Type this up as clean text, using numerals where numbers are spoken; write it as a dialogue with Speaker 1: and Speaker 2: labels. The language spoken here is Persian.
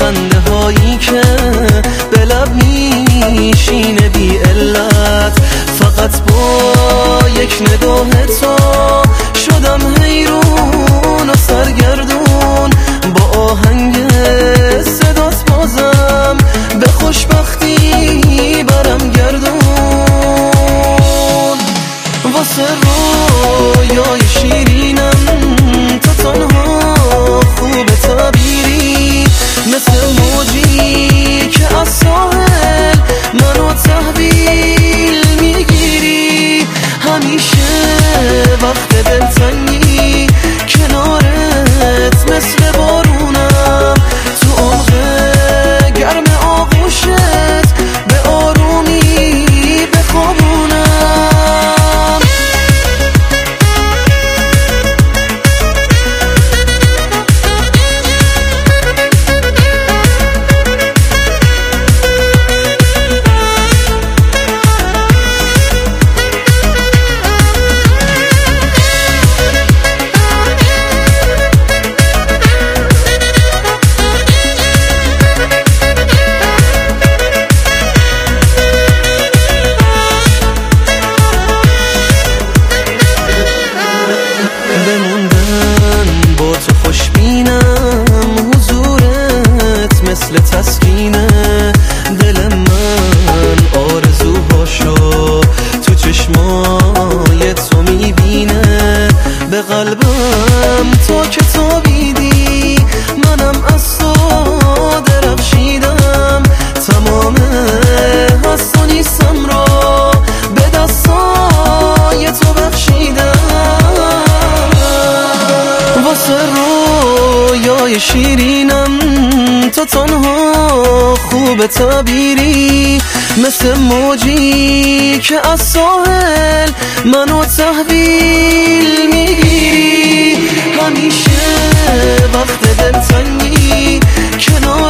Speaker 1: خنده هایی که به لب میشینه بی علت. فقط با یک نگاه تو شدم حیرون و سرگردون، با آهنگ صدات بازم به خوشبختی برم گردون. واسه رویای شیرینم تو تنها خوب تعبیری، مثل موجی که از ساحل منو تحویل میگیری. همیشه وقت دلتنگی کنارت مثل بارونم، تو عمق گرم آغوشت به آرومی بخوابونم. بموندن با تو خوشبینم، حضورت مثل تسکینه. دل من آرزوهاشو تو چشمای تو میبینه. به قلبم تا که تابیدی منم از تو درخشیدم. تمام هست و نیستم را به دستای تو بخشیدم. واسه رویای شیرینم تو تنها خوب تعبیری، مثل موجی که از ساحل منو تحویل میگیری. همیشه وقت دلتنگی کنار